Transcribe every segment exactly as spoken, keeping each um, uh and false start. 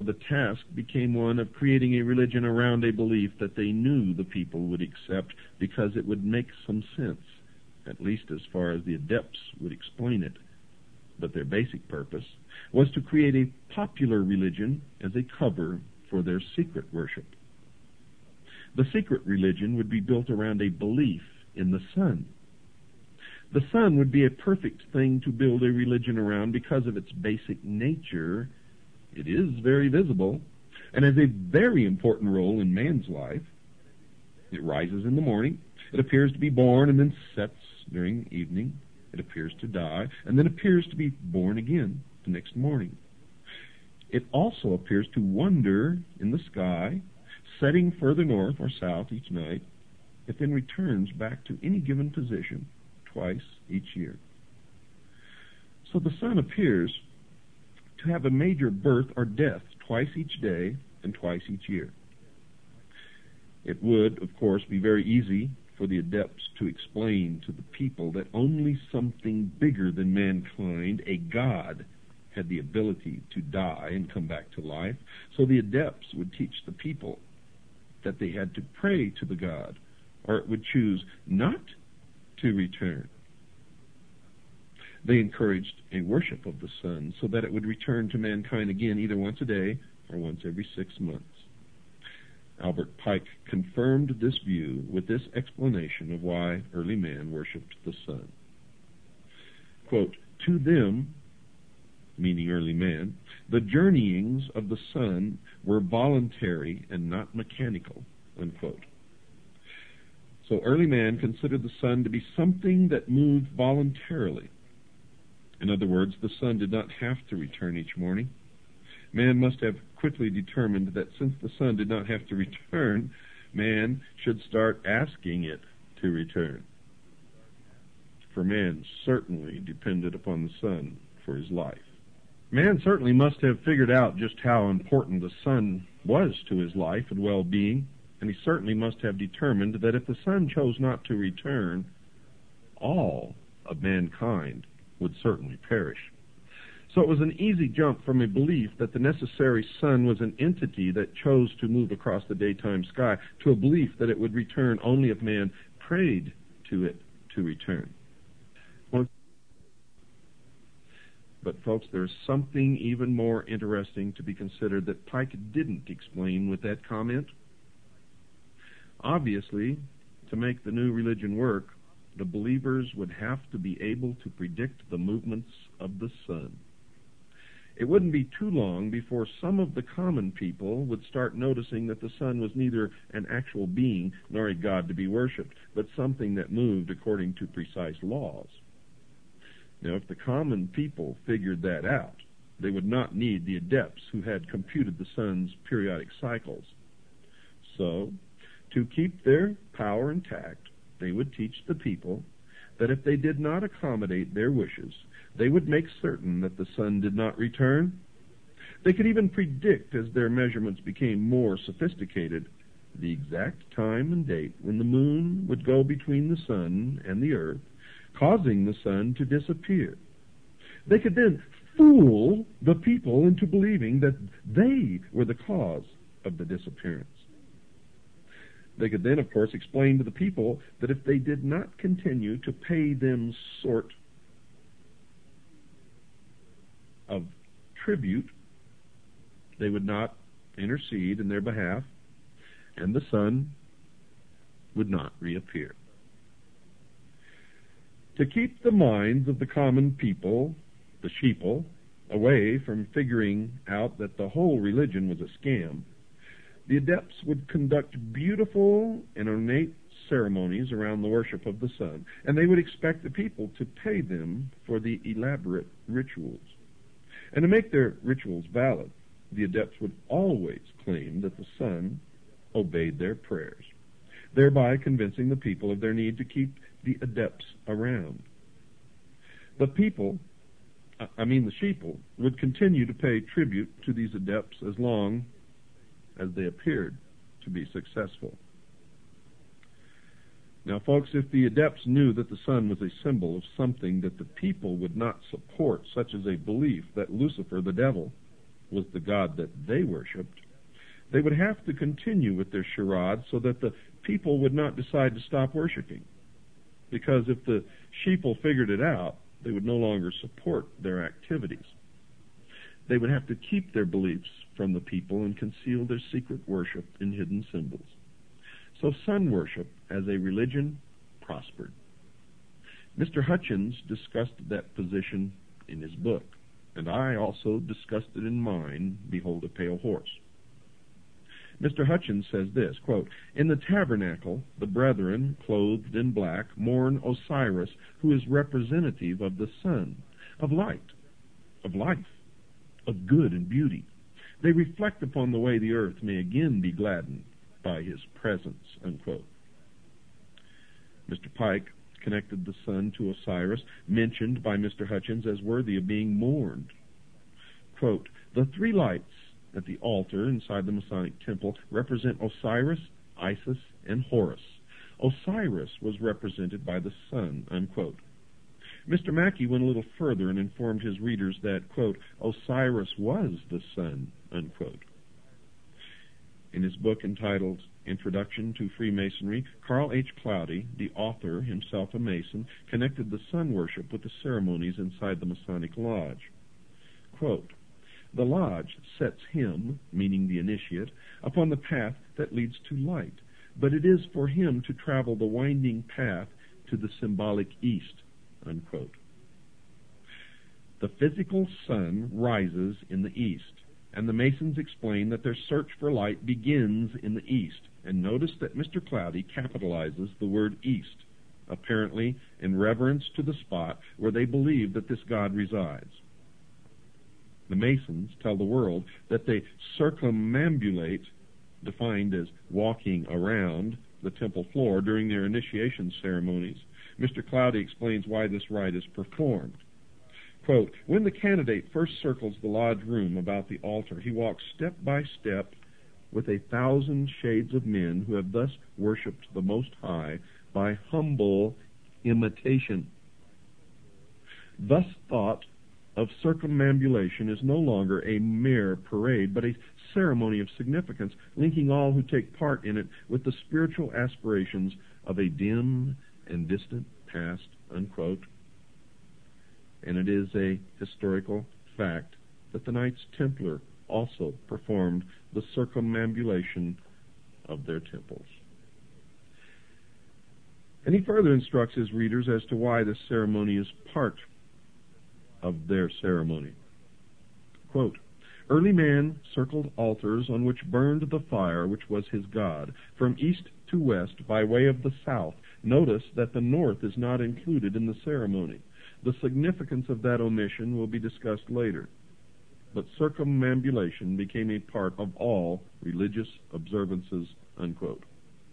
The task became one of creating a religion around a belief that they knew the people would accept because it would make some sense, at least as far as the adepts would explain it. But their basic purpose was to create a popular religion as a cover for their secret worship. The secret religion would be built around a belief in the sun. The sun would be a perfect thing to build a religion around because of its basic nature. It is very visible and has a very important role in man's life. It rises in the morning, it appears to be born and then sets during the evening. It appears to die and then appears to be born again the next morning. It also appears to wander in the sky, setting further north or south each night. It then returns back to any given position twice each year. So the sun appears to have a major birth or death twice each day and twice each year. It would, of course, be very easy for the adepts to explain to the people that only something bigger than mankind, a god, had the ability to die and come back to life. So the adepts would teach the people that they had to pray to the god, or it would choose not to return. They encouraged a worship of the sun so that it would return to mankind again either once a day or once every six months. Albert Pike confirmed this view with this explanation of why early man worshipped the sun. Quote, "To them," meaning early man, "the journeyings of the sun were voluntary and not mechanical," unquote. So early man considered the sun to be something that moved voluntarily. In other words, the sun did not have to return each morning. Man must have quickly determined that since the sun did not have to return, man should start asking it to return. For man certainly depended upon the sun for his life. Man certainly must have figured out just how important the sun was to his life and well-being, and he certainly must have determined that if the sun chose not to return, all of mankind would certainly perish. So it was an easy jump from a belief that the necessary sun was an entity that chose to move across the daytime sky to a belief that it would return only if man prayed to it to return. Well, but folks, there's something even more interesting to be considered that Pike didn't explain with that comment. Obviously, to make the new religion work, the believers would have to be able to predict the movements of the sun. It wouldn't be too long before some of the common people would start noticing that the sun was neither an actual being nor a god to be worshipped, but something that moved according to precise laws. Now, if the common people figured that out, they would not need the adepts who had computed the sun's periodic cycles. So, to keep their power intact, they would teach the people that if they did not accommodate their wishes, they would make certain that the sun did not return. They could even predict, as their measurements became more sophisticated, the exact time and date when the moon would go between the sun and the earth, causing the sun to disappear. They could then fool the people into believing that they were the cause of the disappearance. They could then, of course, explain to the people that if they did not continue to pay them sort of tribute, they would not intercede in their behalf, and the sun would not reappear. To keep the minds of the common people, the sheeple, away from figuring out that the whole religion was a scam, the adepts would conduct beautiful and ornate ceremonies around the worship of the sun, and they would expect the people to pay them for the elaborate rituals. And to make their rituals valid, the adepts would always claim that the sun obeyed their prayers, thereby convincing the people of their need to keep the adepts around. The people, I mean the sheeple, would continue to pay tribute to these adepts as long as they appeared to be successful. Now, folks, if the adepts knew that the sun was a symbol of something that the people would not support, such as a belief that Lucifer, the devil, was the God that they worshipped, they would have to continue with their charade so that the people would not decide to stop worshiping. Because if the sheeple figured it out, they would no longer support their activities. They would have to keep their beliefs from the people and conceal their secret worship in hidden symbols. So sun worship as a religion prospered. Mister Hutchins discussed that position in his book, and I also discussed it in mine, Behold a Pale Horse. Mister Hutchins says this, quote, "In the tabernacle, the brethren, clothed in black, mourn Osiris, who is representative of the sun, of light, of life, of good and beauty. They reflect upon the way the earth may again be gladdened by his presence," unquote. Mister Pike connected the sun to Osiris, mentioned by Mister Hutchins as worthy of being mourned. Quote, "The three lights at the altar inside the Masonic temple represent Osiris, Isis, and Horus. Osiris was represented by the sun," unquote. Mister Mackey went a little further and informed his readers that, quote, "Osiris was the sun," unquote. In his book entitled Introduction to Freemasonry, Carl H. Cloudy, the author, himself a Mason, connected the sun worship with the ceremonies inside the Masonic Lodge. Quote, "The lodge sets him," meaning the initiate, "upon the path that leads to light, but it is for him to travel the winding path to the symbolic east," unquote. The physical sun rises in the east, and the Masons explain that their search for light begins in the east. And notice that Mister Cloudy capitalizes the word east, apparently in reverence to the spot where they believe that this God resides. The Masons tell the world that they circumambulate, defined as walking around the temple floor during their initiation ceremonies. Mister Cloudy explains why this rite is performed. Quote, "When the candidate first circles the lodge room about the altar, he walks step by step with a thousand shades of men who have thus worshipped the Most High by humble imitation. Thus thought of circumambulation is no longer a mere parade, but a ceremony of significance, linking all who take part in it with the spiritual aspirations of a dim and distant past," unquote. And it is a historical fact that the Knights Templar also performed the circumambulation of their temples. And he further instructs his readers as to why this ceremony is part of their ceremony. Quote, "Early man circled altars on which burned the fire which was his God, from east to west by way of the south. Notice that the north is not included in the ceremony. The significance of that omission will be discussed later. But circumambulation became a part of all religious observances," unquote.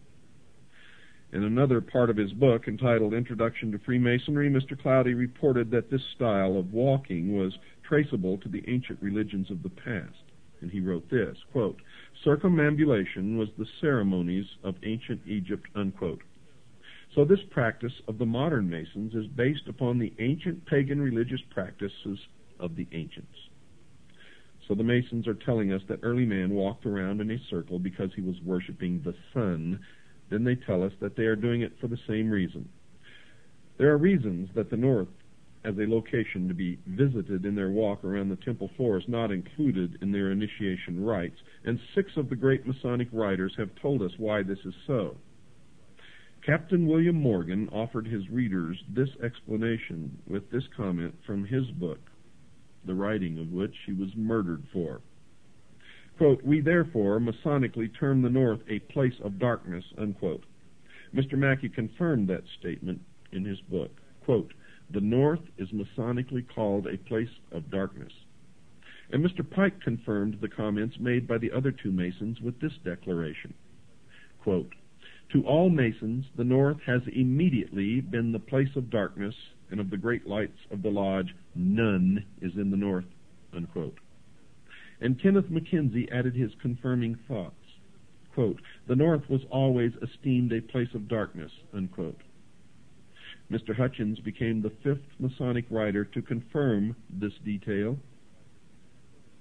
In another part of his book, entitled Introduction to Freemasonry, Mister Cloudy reported that this style of walking was traceable to the ancient religions of the past. And he wrote this, quote, "Circumambulation was the ceremonies of ancient Egypt," unquote. So this practice of the modern Masons is based upon the ancient pagan religious practices of the ancients. So the Masons are telling us that early man walked around in a circle because he was worshiping the sun. Then they tell us that they are doing it for the same reason. There are reasons that the north as a location to be visited in their walk around the temple floor is not included in their initiation rites, and six of the great Masonic writers have told us why this is so. Captain William Morgan offered his readers this explanation with this comment from his book, the writing of which he was murdered for. Quote, "We therefore Masonically term the north a place of darkness," unquote. Mister Mackey confirmed that statement in his book. Quote, "The north is Masonically called a place of darkness." And Mister Pike confirmed the comments made by the other two Masons with this declaration. Quote, "To all Masons, the north has immediately been the place of darkness, and of the great lights of the lodge, none is in the north," unquote. And Kenneth Mackenzie added his confirming thoughts. Quote, "The north was always esteemed a place of darkness," unquote. Mister Hutchins became the fifth Masonic writer to confirm this detail.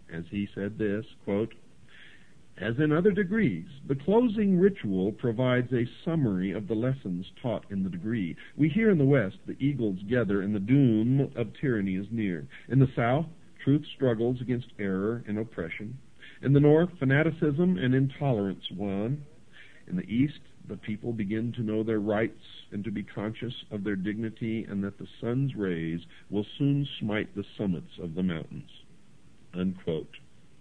as he said this, quote, "As in other degrees, the closing ritual provides a summary of the lessons taught in the degree. We hear in the West the eagles gather and the doom of tyranny is near. In the South, truth struggles against error and oppression. In the North, fanaticism and intolerance won. In the East, the people begin to know their rights and to be conscious of their dignity and that the sun's rays will soon smite the summits of the mountains." Unquote.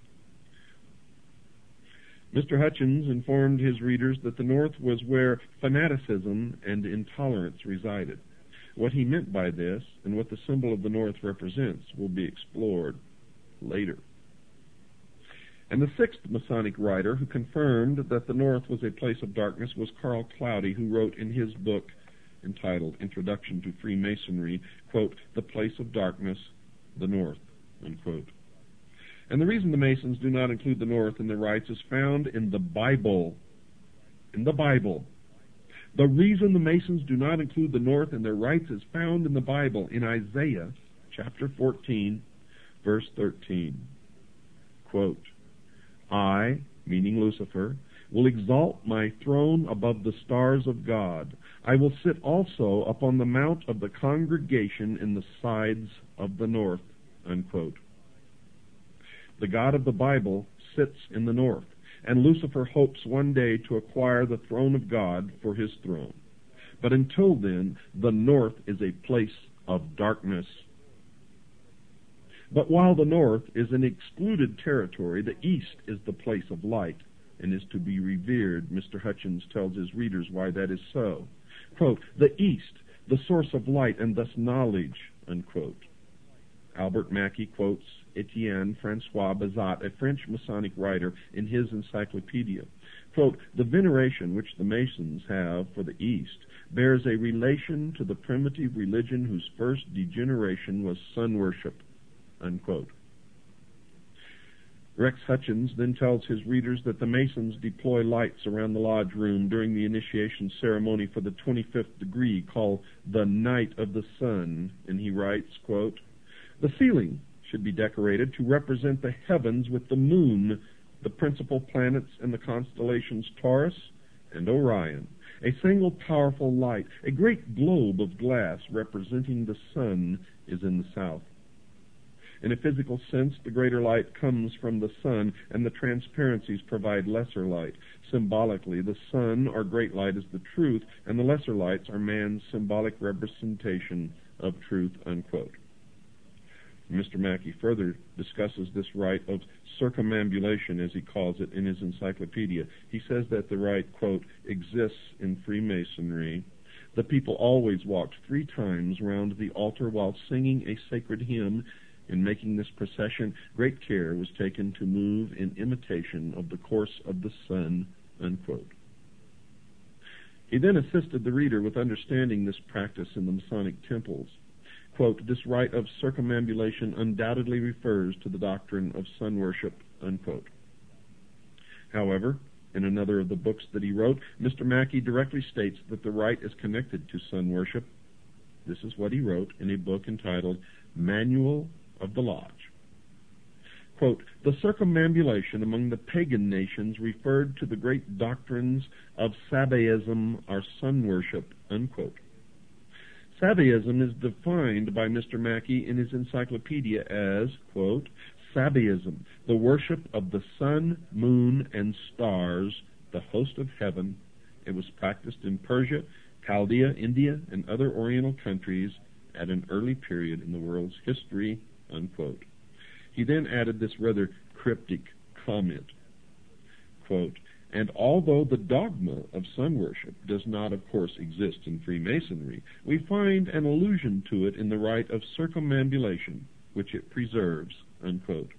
Mister Hutchins informed his readers that the North was where fanaticism and intolerance resided. What he meant by this and what the symbol of the North represents will be explored later. And the sixth Masonic writer who confirmed that the North was a place of darkness was Carl Cloudy, who wrote in his book entitled Introduction to Freemasonry, quote, "The place of darkness, the North," unquote. And the reason the Masons do not include the North in their rites is found in the Bible. In the Bible. The reason the Masons do not include the North in their rites is found in the Bible, in Isaiah chapter fourteen, verse thirteen. Quote, "I," meaning Lucifer, "will exalt my throne above the stars of God. I will sit also upon the mount of the congregation in the sides of the north." Unquote. The God of the Bible sits in the north, and Lucifer hopes one day to acquire the throne of God for his throne. But until then, the north is a place of darkness. But while the north is an excluded territory, the east is the place of light and is to be revered. Mister Hutchins tells his readers why that is so. Quote, "The east, the source of light and thus knowledge," unquote. Albert Mackey quotes Etienne Francois Bazat, a French Masonic writer, in his encyclopedia. Quote, "The veneration which the Masons have for the East bears a relation to the primitive religion whose first degeneration was sun worship." Unquote. Rex Hutchins then tells his readers that the Masons deploy lights around the lodge room during the initiation ceremony for the twenty-fifth degree, called the Night of the Sun, and he writes, quote, "The ceiling should be decorated to represent the heavens with the moon, the principal planets and the constellations Taurus and Orion. A single powerful light, a great globe of glass representing the sun, is in the south. In a physical sense, the greater light comes from the sun, and the transparencies provide lesser light. Symbolically, the sun, or great light, is the truth, and the lesser lights are man's symbolic representation of truth." Unquote. Mister Mackey further discusses this rite of circumambulation, as he calls it, in his encyclopedia. He says that the rite, quote, "exists in Freemasonry. The people always walked three times round the altar while singing a sacred hymn. In making this procession, great care was taken to move in imitation of the course of the sun," unquote. He then assisted the reader with understanding this practice in the Masonic temples. Quote, "This rite of circumambulation undoubtedly refers to the doctrine of sun worship," unquote. However, in another of the books that he wrote, Mister Mackey directly states that the rite is connected to sun worship. This is what he wrote in a book entitled Manual of the Lodge. Quote, "The circumambulation among the pagan nations referred to the great doctrines of Sabaism or sun worship," unquote. Sabaism is defined by Mister Mackey in his encyclopedia as, quote, "Sabaism, the worship of the sun, moon, and stars, the host of heaven. It was practiced in Persia, Chaldea, India, and other Oriental countries at an early period in the world's history," unquote. He then added this rather cryptic comment, quote, "And although the dogma of sun worship does not, of course, exist in Freemasonry, we find an allusion to it in the rite of circumambulation, which it preserves," unquote.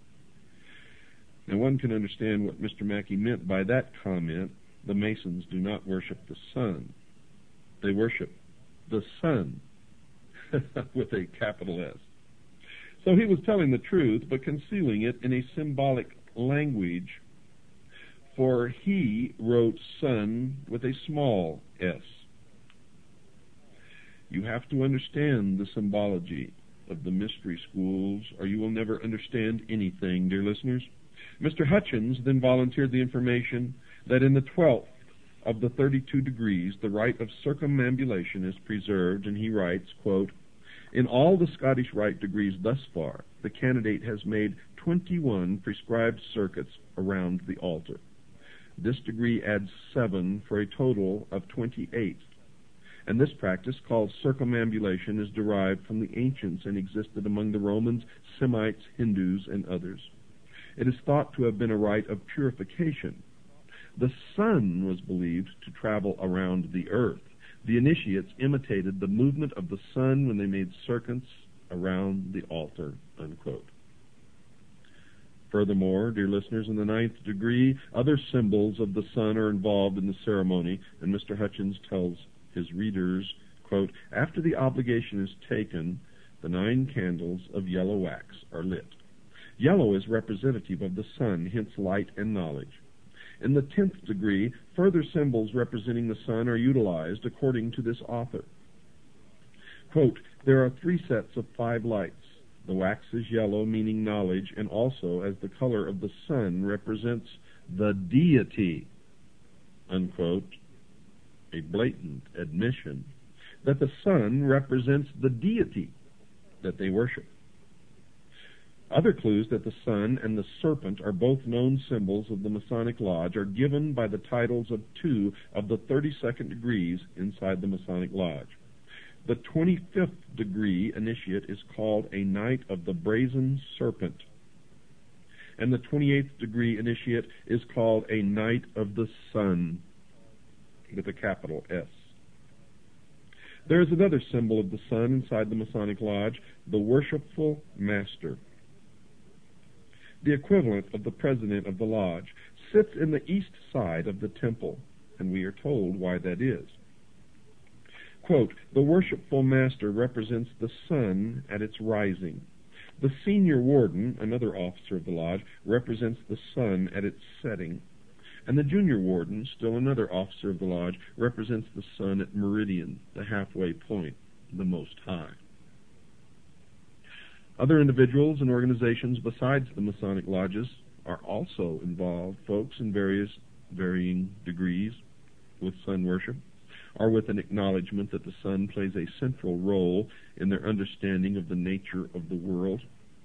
Now one can understand what Mister Mackey meant by that comment. The Masons do not worship the sun. They worship the sun, with a capital S. So he was telling the truth, but concealing it in a symbolic language, for he wrote sun with a small s. You have to understand the symbology of the mystery schools, or you will never understand anything, dear listeners. Mister Hutchins then volunteered the information that in the twelfth of the thirty-two degrees, the rite of circumambulation is preserved, and he writes, quote, "In all the Scottish rite degrees thus far, the candidate has made twenty-one prescribed circuits around the altar. This degree adds seven for a total of twenty-eight. And this practice, called circumambulation, is derived from the ancients and existed among the Romans, Semites, Hindus, and others. It is thought to have been a rite of purification. The sun was believed to travel around the earth. The initiates imitated the movement of the sun when they made circuits around the altar," unquote. Furthermore, dear listeners, in the ninth degree, other symbols of the sun are involved in the ceremony, and Mister Hutchins tells his readers, quote, "After the obligation is taken, the nine candles of yellow wax are lit. Yellow is representative of the sun, hence light and knowledge. In the tenth degree, further symbols representing the sun are utilized according to this author. Quote, "There are three sets of five lights. The wax is yellow, meaning knowledge, and also, as the color of the sun represents the deity," unquote, a blatant admission that the sun represents the deity that they worship. Other clues that the sun and the serpent are both known symbols of the Masonic Lodge are given by the titles of two of the thirty-second degrees inside the Masonic Lodge. The twenty-fifth degree initiate is called a Knight of the Brazen Serpent, and the twenty-eighth degree initiate is called a Knight of the Sun, with a capital S. There is another symbol of the sun inside the Masonic Lodge, the Worshipful Master. The equivalent of the president of the lodge sits in the east side of the temple, and we are told why that is. Quote, "The Worshipful Master represents the sun at its rising. The senior warden, another officer of the lodge, represents the sun at its setting. And the junior warden, still another officer of the lodge, represents the sun at meridian, the halfway point, the Most High." Other individuals and organizations besides the Masonic lodges are also involved, folks, in various varying degrees with sun worship, or with an acknowledgement that the sun plays a central role in their understanding of the nature of the world.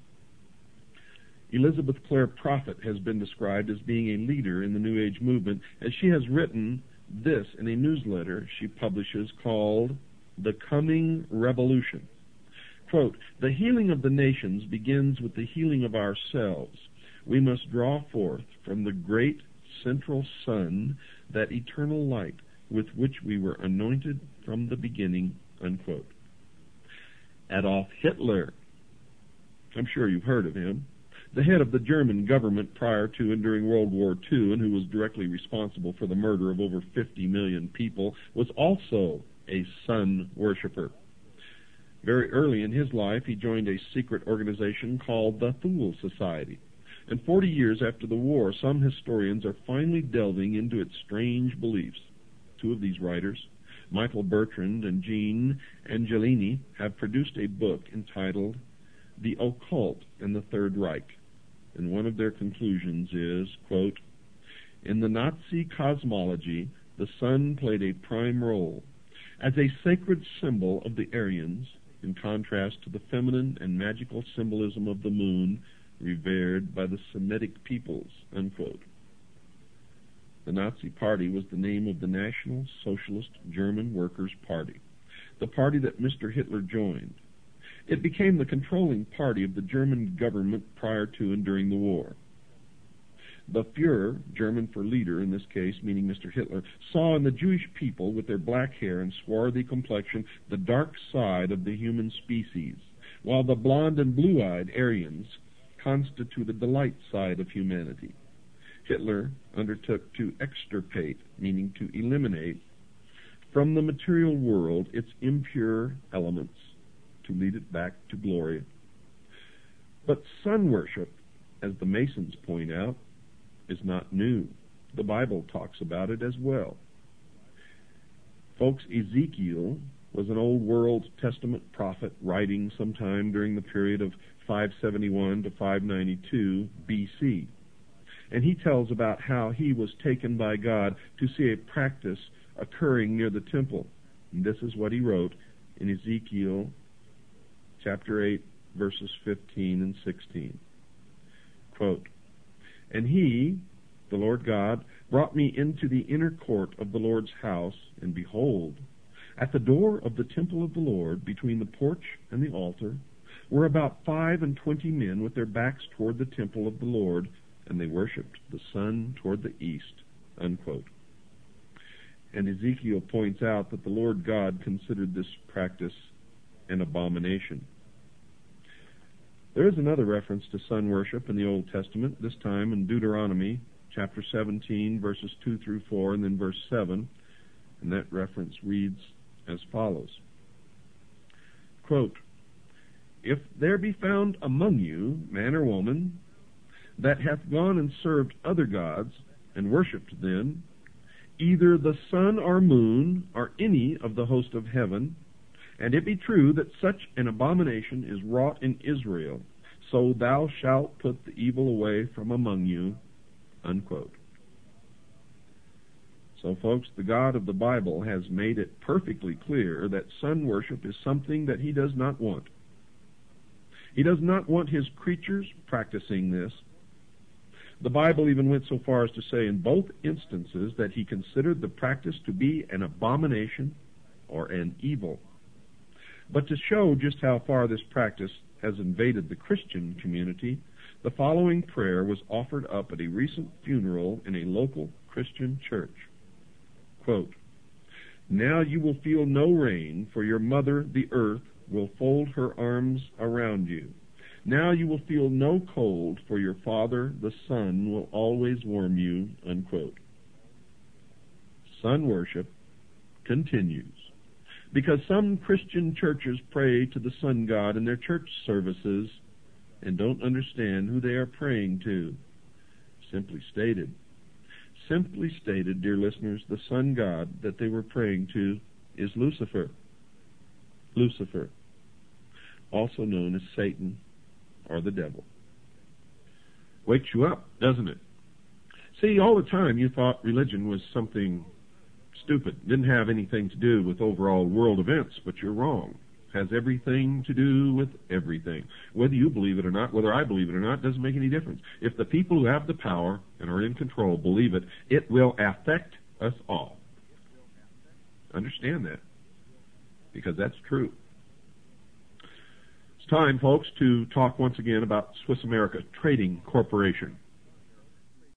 Elizabeth Clare Prophet has been described as being a leader in the New Age movement, as she has written this in a newsletter she publishes called The Coming Revolution. Quote, "The healing of the nations begins with the healing of ourselves. We must draw forth from the great central sun that eternal light with which we were anointed from the beginning," unquote. Adolf Hitler, I'm sure you've heard of him, the head of the German government prior to and during World War Two, and who was directly responsible for the murder of over fifty million people, was also a sun worshiper. Very early in his life, he joined a secret organization called the Thule Society. And forty years after the war, some historians are finally delving into its strange beliefs. Two of these writers, Michael Bertrand and Jean Angelini, have produced a book entitled The Occult and the Third Reich. And one of their conclusions is, quote, "In the Nazi cosmology, the sun played a prime role as a sacred symbol of the Aryans, in contrast to the feminine and magical symbolism of the moon revered by the Semitic peoples," unquote. The Nazi Party was the name of the National Socialist German Workers' Party, the party that Mister Hitler joined. It became the controlling party of the German government prior to and during the war. The Führer, German for leader in this case, meaning Mister Hitler, saw in the Jewish people with their black hair and swarthy complexion the dark side of the human species, while the blonde and blue-eyed Aryans constituted the light side of humanity. Hitler undertook to extirpate, meaning to eliminate, from the material world its impure elements, to lead it back to glory. But sun worship, as the Masons point out, is not new. The Bible talks about it as well. Folks, Ezekiel was an Old World Testament prophet writing sometime during the period of five seventy-one to five ninety-two B C. And he tells about how he was taken by God to see a practice occurring near the temple. And this is what he wrote in Ezekiel chapter eight, verses fifteen and sixteen. Quote, "And he, the Lord God, brought me into the inner court of the Lord's house, and behold, at the door of the temple of the Lord, between the porch and the altar, were about five and twenty men with their backs toward the temple of the Lord, and they worshipped the sun toward the east." Unquote. And Ezekiel points out that the Lord God considered this practice an abomination. There is another reference to sun worship in the Old Testament, this time in Deuteronomy chapter seventeen, verses two through four, and then verse seven, and that reference reads as follows. Quote, "If there be found among you man or woman that hath gone and served other gods, and worshipped them, either the sun or moon, or any of the host of heaven, and it be true that such an abomination is wrought in Israel, so thou shalt put the evil away from among you." Unquote. So, folks, the God of the Bible has made it perfectly clear that sun worship is something that he does not want. He does not want his creatures practicing this. The Bible even went so far as to say in both instances that he considered the practice to be an abomination or an evil. But to show just how far this practice has invaded the Christian community, the following prayer was offered up at a recent funeral in a local Christian church. Quote, "Now you will feel no rain, for your mother, the earth, will fold her arms around you. Now you will feel no cold, for your father, the sun, will always warm you." Unquote. Sun worship continues because some Christian churches pray to the sun god in their church services and don't understand who they are praying to. Simply stated, simply stated, dear listeners, the sun god that they were praying to is Lucifer. Lucifer, also known as Satan or the devil. Wakes you up, doesn't it? See, all the time you thought religion was something stupid, didn't have anything to do with overall world events, but you're wrong. Has everything to do with everything. Whether you believe it or not, whether I believe it or not, doesn't make any difference. If the people who have the power and are in control believe it, it will affect us all. Understand that, because that's true. It's time, folks, to talk once again about Swiss America Trading Corporation.